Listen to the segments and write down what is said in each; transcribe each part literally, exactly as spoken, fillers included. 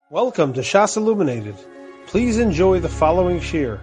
Welcome to Shas Illuminated. Please enjoy the following shir.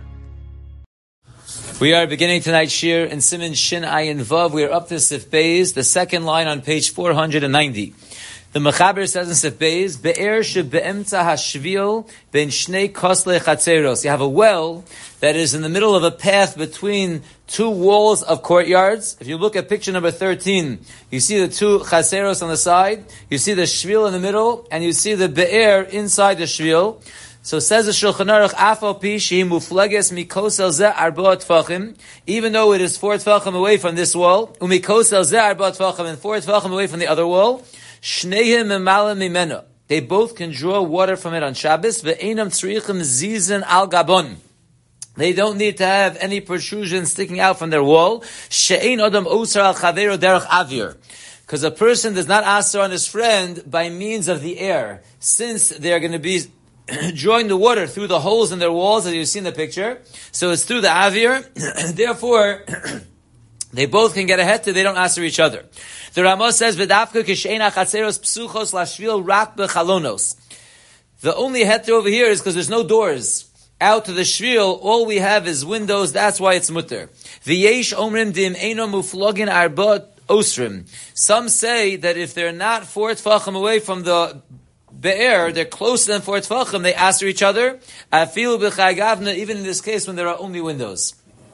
We are beginning tonight's shir in Siman Shin Ayin Vav. We are up to Sif Beis, the second line on page four hundred ninety. The Mechaber says in Sif Beis, Be'er shebe'emtza hashvil ben shnei kosle chatzeros. You have a well that is in the middle of a path between two walls of courtyards. If you look at picture number thirteen, you see the two chatzeros on the side, you see the shvil in the middle, and you see the be'er inside the shvil. So says the Shulchan Aruch, Afal pi shehi muflages mikosel ze arba tfachim, even though it is four tfachim away from this wall, umikosel ze arba tfachim, and four tfachim away from the other wall, shneihem memalim mimena. They both can draw water from it on Shabbos. Ve'enam tzrichim zizen al gabon. They don't need to have any protrusion sticking out from their wall. She'ein adam osar al chavero derech avir. Because a person does not answer on his friend by means of the air, since they are going to be drawing the water through the holes in their walls, as you see in the picture. So it's through the avir. Therefore, they both can get ahead to, they don't answer each other. The Ramah says, V'dafka kisheina chatzeros psuchos lashvil rak b'chalonos. The only heter over here is because there's no doors out to the shvil. All we have is windows. That's why it's mutter. V'yesh omrim dim eino muflogin arbot osrim. Some say that if they're not four tfachim away from the be'er, they're closer than four tfachim, they answer each other. Afilu b'chagavna, even in this case when there are only windows.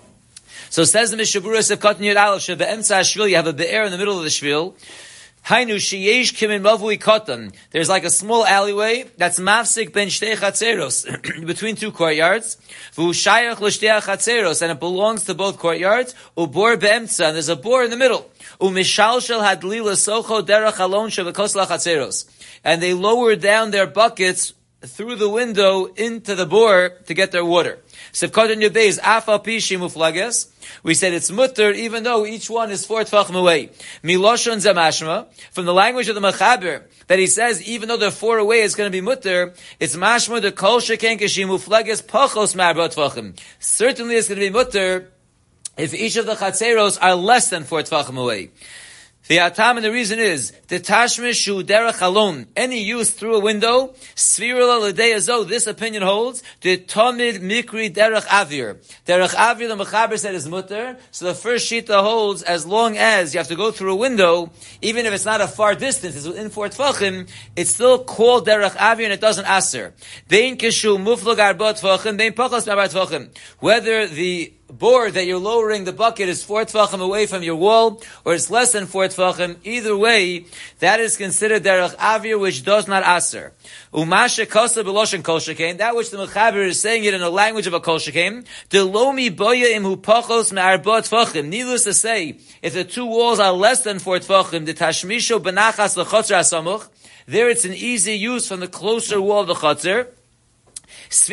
So says the Mishaburas of Katan Yud Aleph, shebe'emtza hashvil, you have a be'er in the middle of the shvil. Hainu sheyesh kimin mavui katan. There's like a small alleyway that's mafsik ben shtei chatzeros, between two courtyards. V'hu shayach l'shtei chatzeros, and it belongs to both courtyards. Ubor be'emtza, and there's a bore in the middle. Umishalshel hadlila socho derech alon shevekos lachatzeros. And they lower down their buckets through the window into the bore to get their water. Sefkatan Yubeiz Afal Pishi Muflages. We said it's mutter even though each one is four tfachim away. Miloshon Zamashma, from the language of the Mechaber, that he says even though they're four away it's going to be mutter, it's mashma the kol sheken keshim muflages pachos marba tfachim. Certainly it's going to be mutter if each of the chatzeros are less than four tfachim away. The atam, and the reason is the tashmish shu derech halon, any use through a window. Svirul l'dei azo, this opinion holds the tamid mikri derech avir. Derech avir, the Mechaber said is mutter. So the first shita holds as long as you have to go through a window, even if it's not a far distance, it's within four tfachim, it's still called derech avir and it doesn't aser. Bein kishu muflog arba tfachim, bein pachos arba tfachim. Whether the board that you're lowering the bucket is four tfachim away from your wall, or it's less than four tfachim, either way, that is considered derech avir, which does not aser. Umashe kosa b'loshen kol shekain, that which the Mechaber is saying it in the language of a kol shekain, delomi boya imhu pachos me'arba tfachim. Needless to say, if the two walls are less than four tfachim, the tashmisho benachas l'chotzer asamuch, there it's an easy use from the closer wall of the chotzer. This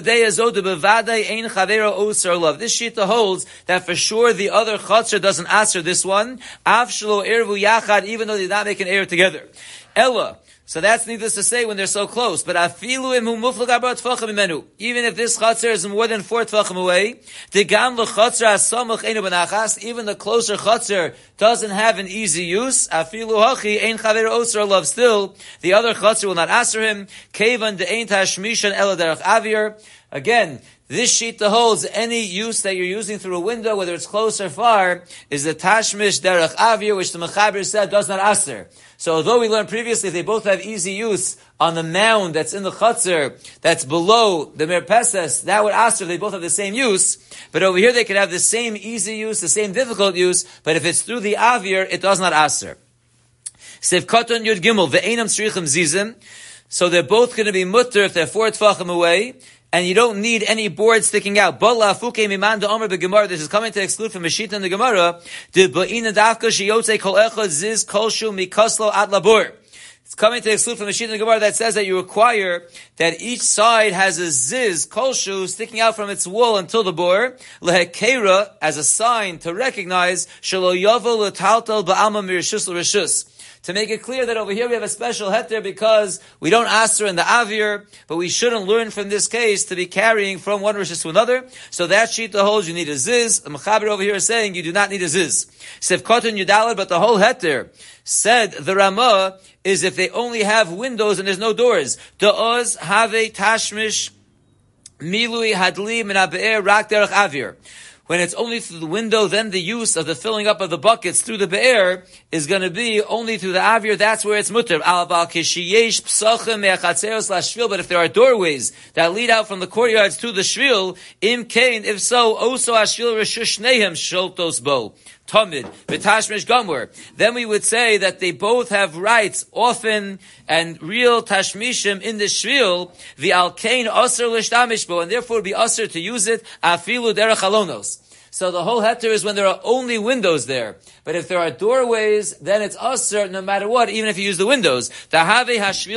shita holds that for sure the other chatzar doesn't answer this one. Even though they did not make an error together. Ella. So that's needless to say when they're so close. But even if this chatzar is more than four tfachim away, even the closer chatzar doesn't have an easy use. Still, the other chatzar will not answer him. Again, this shita holds any use that you're using through a window, whether it's close or far, is the tashmish derech avir, which the Mechaber said does not aser. So although we learned previously they both have easy use on the mound that's in the chutzner, that's below the merpeses, that would aser, they both have the same use. But over here they could have the same easy use, the same difficult use, but if it's through the avir, it does not aser. Sefkatan Yud Gimel, ve'enam tzrichim zizim. So they're both going to be mutter if they're four tfachim away, and you don't need any board sticking out. This is coming to exclude from Meshita in the Gemara. It's coming to exclude from Meshita in the Gemara that says that you require that each side has a ziz, kolshu, sticking out from its wall until the bor, lehekera, as a sign to recognize, shelo yavo l'taltal ba'alma mirishus l'rishus, to make it clear that over here we have a special heter because we don't aser in the avir, but we shouldn't learn from this case to be carrying from one rishis to another. So that shita holds you need a ziz. The Mechaber over here is saying you do not need a ziz. Sev Koton Yudalad, but the whole heter said the Ramah is if they only have windows and there's no doors. Da'oz have tashmish milui hadli min ha'be'er rak derech avir. When it's only through the window, then the use of the filling up of the buckets through the be'er is going to be only through the avir. That's where it's mutter. But if there are doorways that lead out from the courtyards to the shvil, im kain, if so, also ashvil reshush nehem sholtos bo. Tamid, v'tashmish gamur. Then we would say that they both have rights, often and real tashmishim in the shvil, v'al kain aser l'shtamish bo, and therefore it would be aser to use it, afilu derech halonos. So the whole heter is when there are only windows there. But if there are doorways, then it's aser no matter what, even if you use the windows. Because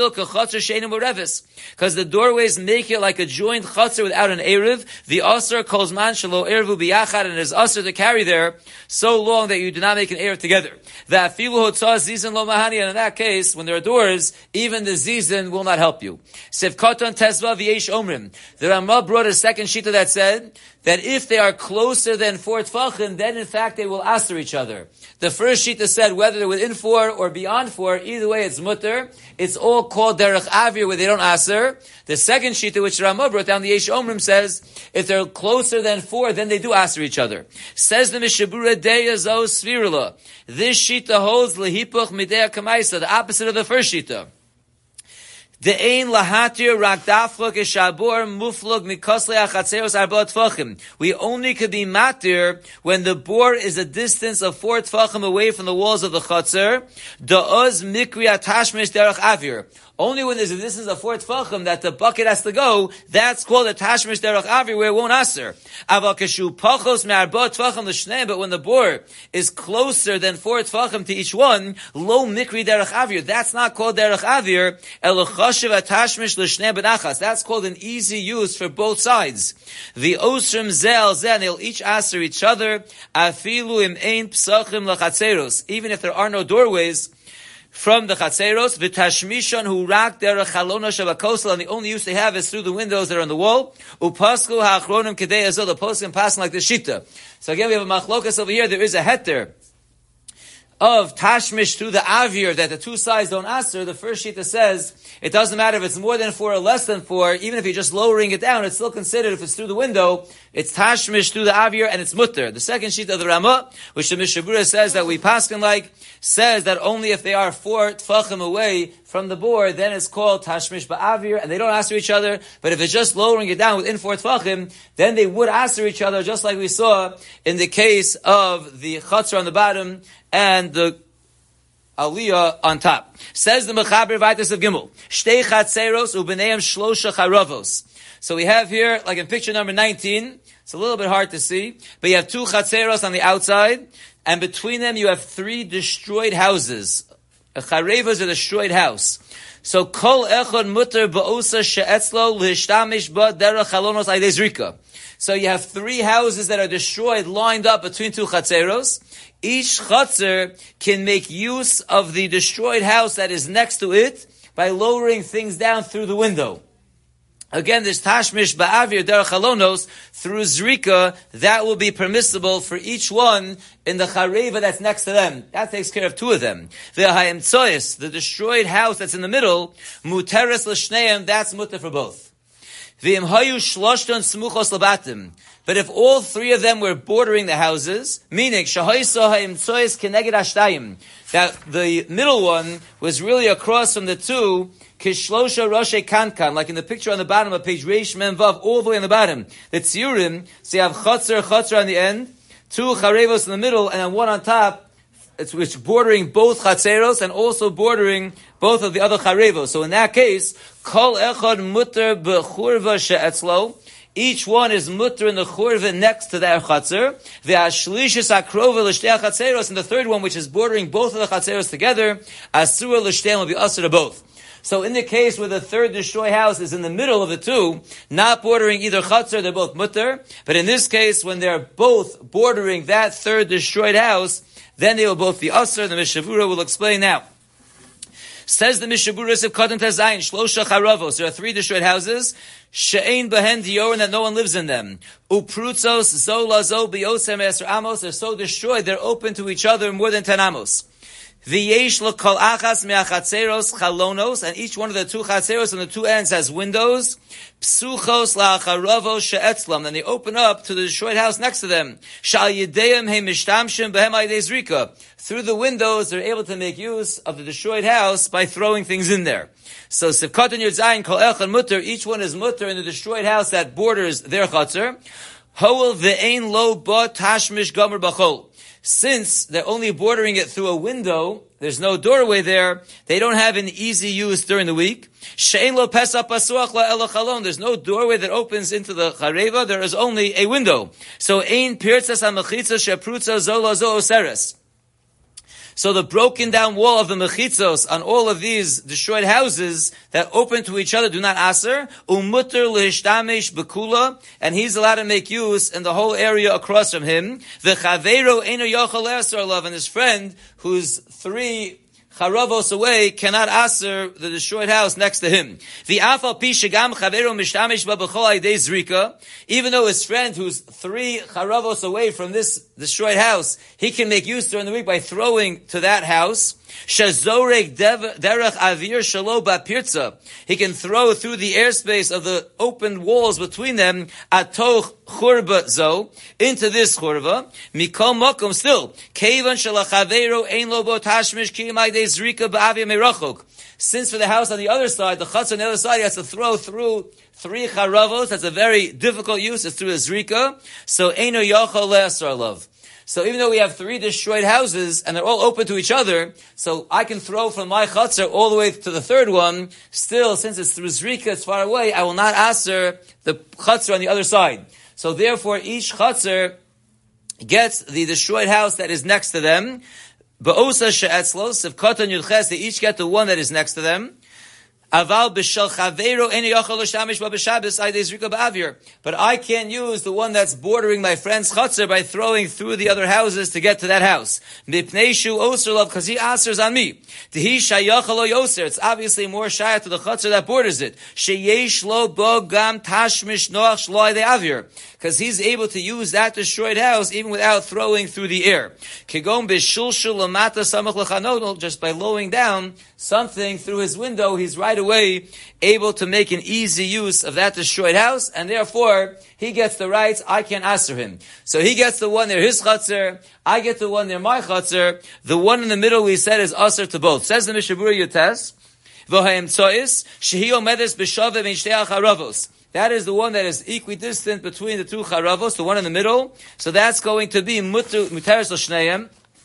the doorways make it like a joined chatzar without an erev. The aser calls man shelo erevu biyachad, and it is aser to carry there so long that you do not make an erev together. And in that case, when there are doors, even the zizin will not help you. The Ramah brought a second shita that said that if they are closer than four tfachim, then in fact they will aser each other. The first shita said whether they're within four or beyond four, either way it's mutter. It's all called derech avir where they don't aser. The second shita, which Ramah brought down, the Yesh Omrim, says if they're closer than four, then they do aser each other. Says the Mishabura Deya Zo Svirula. This shita holds lehipuch midea kamaisa, the opposite of the first shita. The ein lahatir rak daflok eshabor muflog mikosle achatzeros arba tfachim. We only could be matir when the bore is a distance of four tfachim away from the walls of the chatzer. Da'oz mikri atashmish derech avir. Only when there's a distance of four tfachim that the bucket has to go, that's called a tashmish derech avir where it won't aser. Aval keshu pachos me'arba tfachim l'shneim, but when the bore is closer than four tfachim to each one, lo mikri derech avir. That's not called derech avir. That's called an easy use for both sides. The osrim zel zel, they'll each aser each other. Afilu im ein psachim lachatzeros, even if there are no doorways from the chatzeros. V'tashmishon hu rak derech chalona shavakosel, and the only use they have is through the windows that are on the wall. Upasku ha'achronim kedei azol, the poskim passing like the shita. So again, we have a machlokas over here. There is a heter of tashmish through the avir that the two sides don't aser. The first shita says it doesn't matter if it's more than four or less than four, even if you're just lowering it down, it's still considered, if it's through the window, it's tashmish through the avir and it's mutter. The second shita of the Ramah, which the Mishabura says that we paskin like, says that only if they are four tfachim away from the board, then it's called tashmish ba'avir, and they don't aser each other. But if it's just lowering it down within four tfachim, then they would aser each other, just like we saw in the case of the chatzar on the bottom and the aliyah on top. Says the Mechaber Vaitas of Gimel, Shtei chatzeros u'b'neihem shlosha charavos. So we have here, like in picture number nineteen, it's a little bit hard to see, but you have two chatzeros on the outside, and between them you have three destroyed houses. A chareva is a destroyed house. So kol echad mutter ba'osa she'etzlo l'hishtamish ba derech halonos aydei zrika. So you have three houses that are destroyed, lined up between two chatzeros. Each chatzer can make use of the destroyed house that is next to it by lowering things down through the window. Again, this tashmish ba'avir derech halonos through zrika, that will be permissible for each one in the chareva that's next to them. That takes care of two of them. The ha'emtsoyis, the destroyed house that's in the middle, muteres l'shneim, that's muter for both. V'im hayu shloshton smuchos labatim. But if all three of them were bordering the houses, meaning shahoyso ha'emtsoyis keneged ashtayim, that the middle one was really across from the two, kishlosha roshe kankan, like in the picture on the bottom of page Reish Mem Vav, all the way on the bottom. The tziurim, so you have chotzer, chotzer on the end, two charevos in the middle, and then one on top, it's which bordering both chatzeros and also bordering both of the other charevos. So in that case, kol echad mutter bechurva she'etzlo, each one is mutter in the churva next to their chatzer. Ve'ashlishis akrova l'shtei chatzeros, and the third one, which is bordering both of the chatzeros together, asura l'shtei will be asur to both. So in the case where the third destroyed house is in the middle of the two, not bordering either chatzer, they're both mutter. But in this case, when they're both bordering that third destroyed house, then they will both be asur. The Mishavura will explain now. Says the Mishaburis of Katan Tezayin, Shlosha Charavos. There are three destroyed houses. She'ein behen dior, and that no one lives in them. Uprutzos zo lazo biosem eser amos. They're so destroyed, they're open to each other more than ten amos. V'yesh l'kol achas me'achatzeros chalonos, and each one of the two chatzeros on the two ends has windows. Psuchos la'acharavos she'etzlam, and they open up to the destroyed house next to them. Shal yedeim he mishtamshim behem aydei zrika. Through the windows, they're able to make use of the destroyed house by throwing things in there. So Sivkot and Yudzayin kol echad mutter, each one is mutter in the destroyed house that borders their chatzer. Hoel ve'ein lo ba tashmish gomer b'chol. Since they're only bordering it through a window, there's no doorway there, they don't have an easy use during the week. She'ein lo pesach pasuach la ela chalon. There's no doorway that opens into the chareva, there is only a window. So ein pirtzas ha-mechitza she'prutza zo la zo oseres. So the broken down wall of the mechitzos on all of these destroyed houses that open to each other do not aser. Umutter lehishtamesh bekula, and he's allowed to make use in the whole area across from him. The chaveiro eino yochel aser love, and his friend who's three charavos away cannot aser the destroyed house next to him. The afal pi shegam chaveiro mishtamesh ba b'chol aydei zrika, even though his friend who's three charavos away from this destroyed house, he can make use during the week by throwing to that house. Shazorek derech avir shalo ba'pirtza. He can throw through the airspace of the open walls between them atoch churba zo, into this churva. Mikol mokum still. Kevan shalachaveiro ein lo bo tashmish ki maydei zrika ba'avir merachok. Since for the house on the other side, the chutz on the other side, he has to throw through three charavos. That's a very difficult use. It's through a zrika. So eino yochel le'asar love. So even though we have three destroyed houses and they're all open to each other, so I can throw from my chutzner all the way to the third one, still, since it's through zrika, it's far away, I will not aser the chutzner on the other side. So therefore, each chutzner gets the destroyed house that is next to them. Ba'osa she'etzlos, if katan yudches, they each get the one that is next to them. Aval b'shel chaveiro eni yochel l'shtamish ba b'shabbos aydei zrika ba'avir. But I can't use the one that's bordering my friend's chutzner by throwing through the other houses to get to that house. Mipnei shu oser love, because he asers on me. Tehi shayachal lo yoser. It's obviously more shayat to the chutzner that borders it. Sheyesh lo bo gam tashmish noach shlo aydei avir. Because he's able to use that destroyed house even without throwing through the air. Kegom b'shulshul lamata samach l'chanodol, just by lowering down something through his window, he's right away able to make an easy use of that destroyed house, and therefore he gets the rights. I can't answer him. So he gets the one near his chutzner, I get the one near my chutzner. The one in the middle we said is aser to both. Says the Mishabura Yotes, v'ha'em tzois shehi omedes b'shaveh min shtei hacharavos. That is the one that is equidistant between the two charavos, the one in the middle. So that's going to be muteres l'shneihem,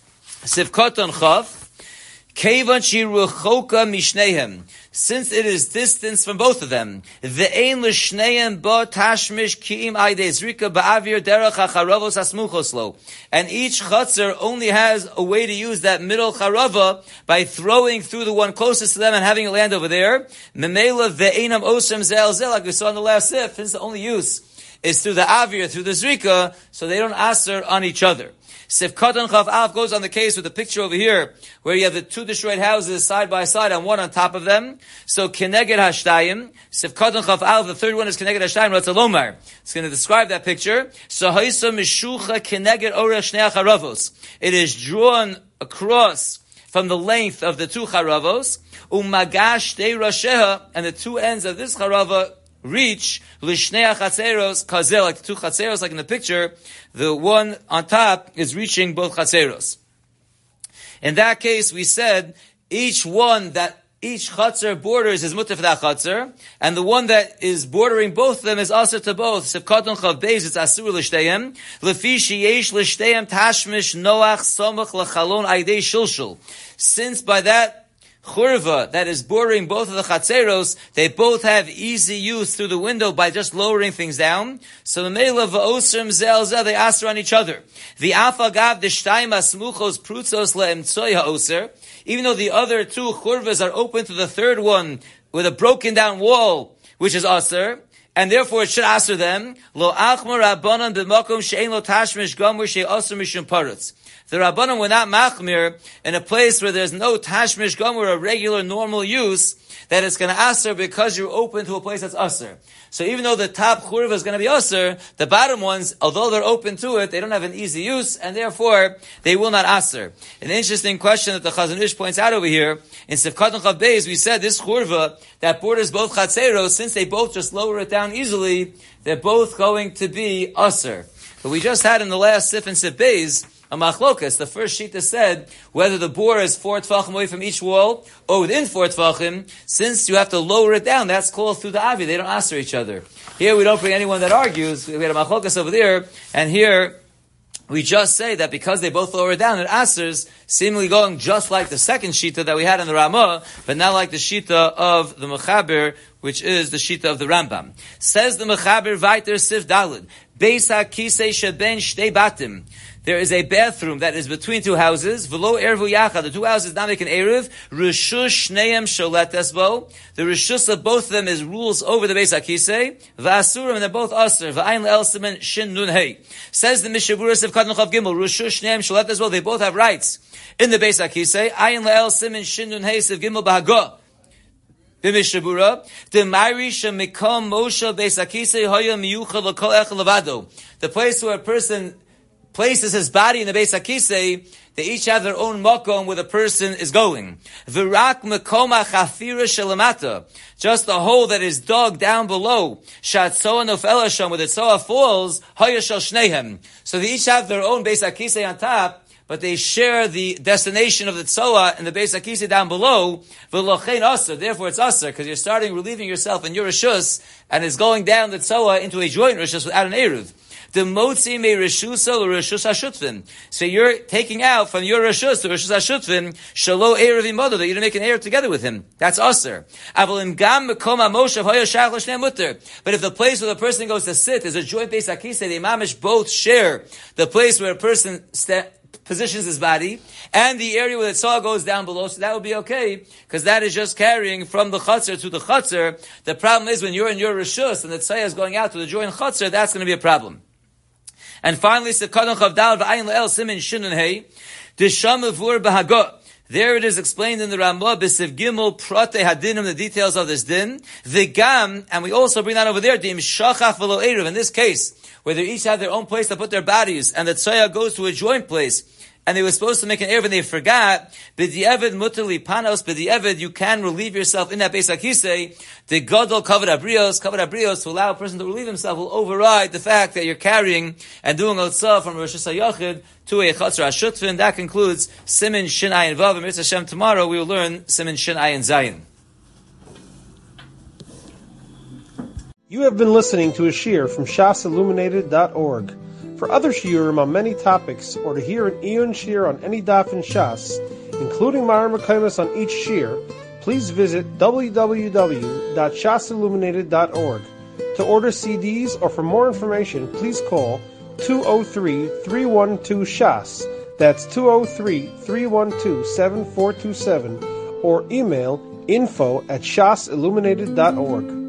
sivkoton chav. Kevan shiruchoka mishnehem, since it is distance from both of them. Ve'ein l'shnehem ba tashmish ki'im aydei zrika ba'avir derech hacharavos asmuchoslo. And each chutzner only has a way to use that middle charava by throwing through the one closest to them and having it land over there. Memela ve'einam osem zel zel, like we saw in the last sif, since the only use is through the avir, through the zrika, so they don't aser on each other. Sif Katan Chav Av goes on the case with the picture over here, where you have the two destroyed houses side by side and one on top of them. So Keneged Hashtayim, Sif Katan Chav Av, the third one is Keneged Hashtayim, Ratzalomar. It's going to describe that picture. So Haisa Mishucha Keneged Orech Shnei Charavos. It is drawn across from the length of the two charavos. Umagash Dei Rasheha, and the two ends of this charava reach lishnei chatzeros kazel, like the two chatzeros, like in the picture, the one on top is reaching both chatzeros. In that case, we said each one that each chatzer borders is mutter for that chatzer, and the one that is bordering both of them is aser to both. Sefkaton chav beis, it's asur l'shteihem. Lefi sheyesh l'shteihem tashmish noach somach l'chalon aydei shilshul. Since by that churva that is bordering both of the chatzeros, they both have easy use through the window by just lowering things down. So the meila v'osrim zel zel, they aser on each other. The afagav the shtayim asmuchos prutzos le'emtsoy ha'oser. Even though the other two churvas are open to the third one with a broken down wall, which is aser, and therefore it should aser them. Lo achmar rabbanon b'makom she'en lo tashmish gomer she'aser mishum parutz. the Rabbanim were not machmir in a place where there's no tashmish gomer, a regular normal use, that it's going to aser because you're open to a place that's aser. So even though the top churva is going to be aser, the bottom ones, although they're open to it, they don't have an easy use, and therefore they will not aser. An interesting question that the Chazon Ish points out over here, in Sefkat and Chav Beis, we said this churva that borders both chatzeros, since they both just lower it down easily, they're both going to be aser. But we just had in the last Sif and Sif Beis, a machlokas. The first shita said whether the bore is four tefachim away from each wall or within four tefachim. Since you have to lower it down, that's called through the avi. They don't answer each other. Here we don't bring anyone that argues. We had a machlokas over there, and here we just say that because they both lower it down, it answers, seemingly going just like the second shita that we had in the Ramah, but not like the shita of the Mechaber, which is the shita of the Rambam. Says the Mechaber Vayter Sif Dalid, Beis HaKisei Sheben Shtei Batim. There is a bathroom that is between two houses. V'lo ervu yachad. The two houses now make an eruv. Rishus shneim sholetes bo. The rishus of both of them is rules over the Beis HaKisei. V'asurim, and they're both aser. V'ayin le'el simen shin nun hey. Says the Mishaburas of Kadon Chav Gimel. Rishus shneim sholetes bo. They both have rights in the Beis HaKisei. Ayin le'el simen shin nun hey. Siv Gimel b'hago. The place where a person places his body in the Beis HaKisei, they each have their own makom where the person is going. V'rak mekoma chafira shelamata, just the hole that is dug down below. Shatzoa nofel sham, where the tzoa falls. Haya shel shneihem. So they each have their own Beis HaKisei on top, but they share the destination of the tzoa and the Beis HaKisei down below. V'lochein aser, therefore it's aser, because you're starting relieving yourself in your rishus, and it's going down the tzoa into a joint rishus without an eruv. The motzi me rishusa or rishus hashutvin. So you're taking out from your rishus to rishus hashutvin shalo erev imodo, that you don't make an erev together with him. That's aser. Avolim gam mekom hamoshav hoya shach l'shnei mutter. But if the place where the person goes to sit is a joint Beis HaKisei, the mamish both share the place where a person sta- positions his body and the area where the tzah goes down below, so that would be okay, because that is just carrying from the chutzner to the chutzner. The problem is when you're in your rishus and the tzah is going out to the joint chutzner, that's going to be a problem. And finally, Sekadon Chavdal v'ayin le'el simin shinun hey, disham avur b'hagot. There it is explained in the Ramah, B'siv Gimel Prate Hadinim, the details of this din. V'gam, and we also bring that over there, Dim Shachach v'lo eruv. In this case, where they each have their own place to put their bodies, and the tzaya goes to a joint place, and they were supposed to make an eruv and they forgot, B'di'evid mutali panos, B'di'evid, you can relieve yourself in that Beis HaKisei. The Gadol Kavod Abrios, Kavod Abrios, to allow a person to relieve himself, will override the fact that you're carrying and doing Otzah from Rosh HaYachid to a Chatzar HaShutvin. That concludes Simin Shin Ayin Vav. And Mitzvah Hashem, tomorrow we will learn Simin Shin Ayin Zayin. You have been listening to a shiur from shas illuminated dot org. For other shiurim on many topics, or to hear an Iyun shiur on any daf in Shas, including Mareh Mekomos on each shiur, please visit w w w dot shas illuminated dot org. To order C Ds or for more information, please call two oh three, three one two, shas. That's two oh three, three one two, seven four two seven, or email info at shas illuminated dot org.